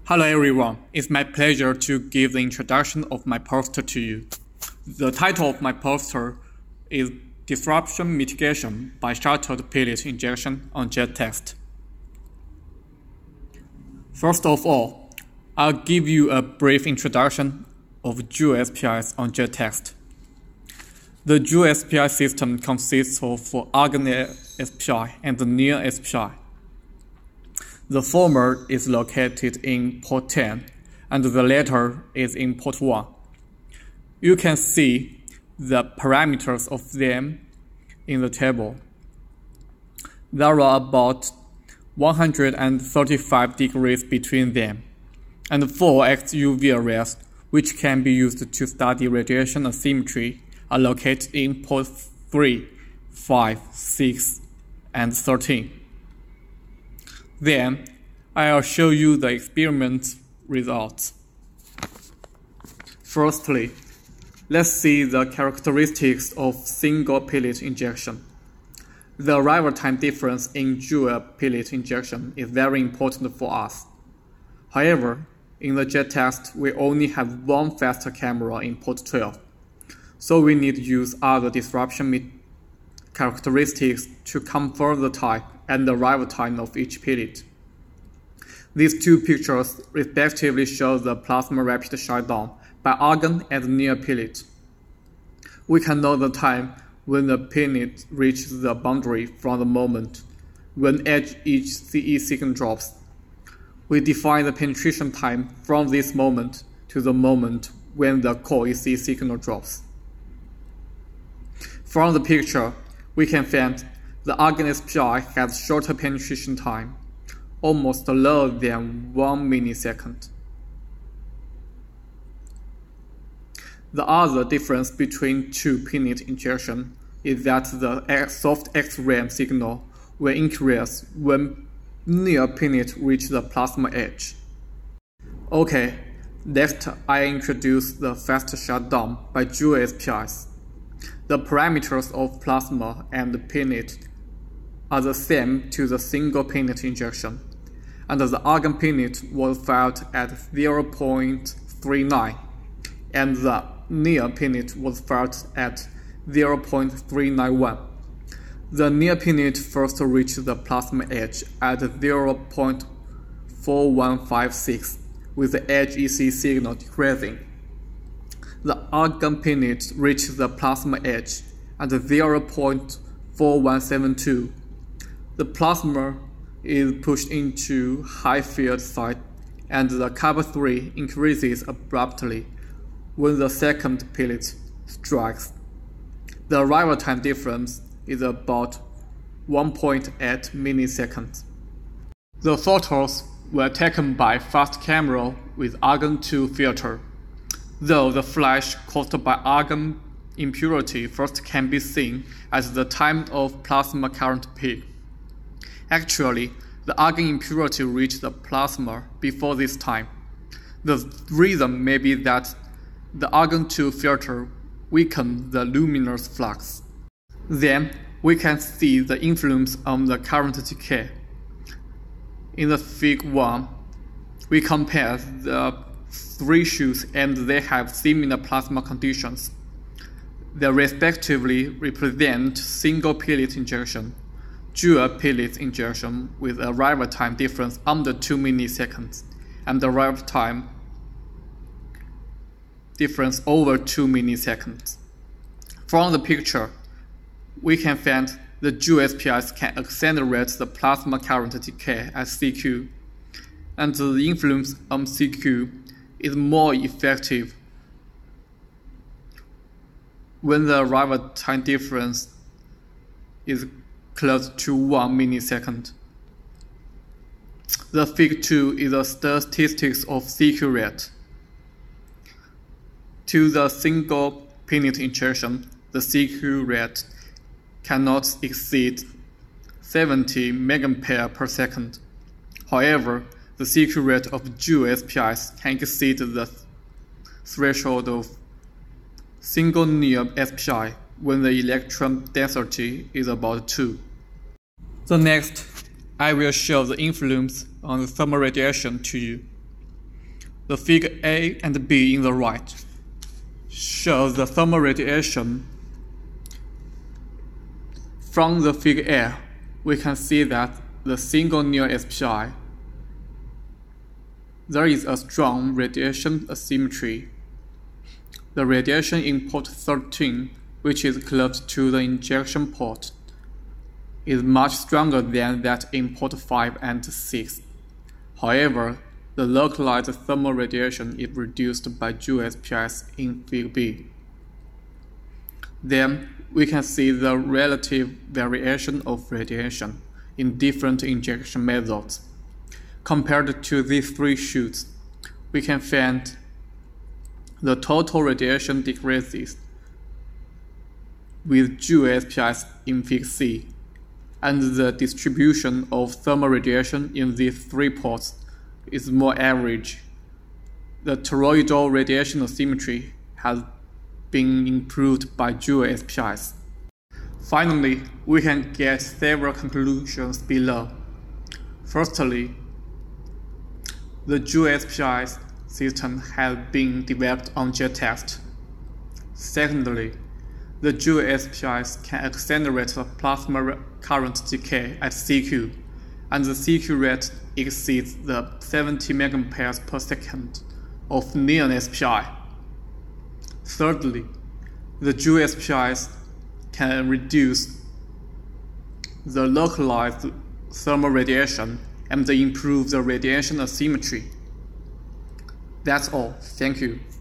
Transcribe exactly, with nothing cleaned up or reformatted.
Hello everyone, it's my pleasure to give the introduction of my poster to you. The title of my poster is Disruption Mitigation by Shuttled Pellet Injection on Jet Test. First of all, I'll give you a brief introduction of Joule S P Is on Jet Test. The Joule S P I system consists of Argon S P I and the Neon S P I. The former is located in port ten, and the latter is in port one. You can see the parameters of them in the table. There are about one hundred thirty-five degrees between them, and four X U V arrays, which can be used to study radiation asymmetry, are located in port three, five, six, and thirteen. Then, I'll show you the experiment results. Firstly, let's see the characteristics of single pellet injection. The arrival time difference in Joule pellet injection is very important for us. However, in the jet test, we only have one faster camera in port twelve, so we need to use other disruption characteristics to confirm the type and the arrival time of each pellet. These two pictures respectively show the plasma rapid shutdown by argon and near pellet. We can know the time when the pellet reaches the boundary from the moment when edge each C E signal drops. We define the penetration time from this moment to the moment when the core E C signal drops. From the picture, we can find the argon S P I has shorter penetration time, almost lower than one millisecond. The other difference between two pellet injection is that the soft X-ray signal will increase when near pellet reach the plasma edge. Okay, next I introduce the fast shutdown by Joule S P Is. The parameters of plasma and pellet are the same to the single pellet injection, and the argon pellet was fired at zero point three nine, and the near pellet was fired at zero point three nine one. The near pellet first reached the plasma edge at zero point four one five six, with the edge E C signal decreasing. The argon pellet reached the plasma edge at zero point four one seven two. The plasma is pushed into high field site, and the kappa three increases abruptly when the second pellet strikes. The arrival time difference is about one point eight milliseconds. The photos were taken by fast camera with argon two filter, though the flash caused by argon impurity first can be seen at the time of plasma current peak. Actually, the argon impurity reached the plasma before this time. The reason may be that the argon two filter weakened the luminous flux. Then, we can see the influence on the current decay. In the figure one, we compare the three shoes and they have similar plasma conditions. They respectively represent single pellet injection, Joule pellet injection with arrival time difference under two milliseconds, and the arrival time difference over two milliseconds. From the picture, we can find the Joule S P Is can accelerate the plasma current decay at C Q, and the influence on C Q is more effective when the arrival time difference is close to one millisecond. The figure two is the statistics of C Q rate. To the single pellet injection, the C Q rate cannot exceed seventy megampere per second. However, the C Q rate of Joule S P Is can exceed the threshold of single near S P I when the electron density is about two. The next, I will show the influence on the thermal radiation to you. The figure A and B in the right shows the thermal radiation. From the figure A, we can see that the single near S P I, there is a strong radiation asymmetry. The radiation in port thirteen, which is close to the injection port, is much stronger than that in port five and six. However, the localized thermal radiation is reduced by Joule S P Is in figure B. Then, we can see the relative variation of radiation in different injection methods. Compared to these three chutes, we can find the total radiation decreases with Joule S P Is in figure C, and the distribution of thermal radiation in these three ports is more average. The toroidal radiation asymmetry has been improved by Joule S P Is. Finally, we can get several conclusions below. Firstly, the Joule S P I system has been developed on JetText. Secondly, the Joule S P Is can accelerate the plasma current decay at C Q, and the C Q rate exceeds the seventy megaamperes per second of neon S P I. Thirdly, the Joule S P Is can reduce the localized thermal radiation and improve the radiation asymmetry. That's all. Thank you.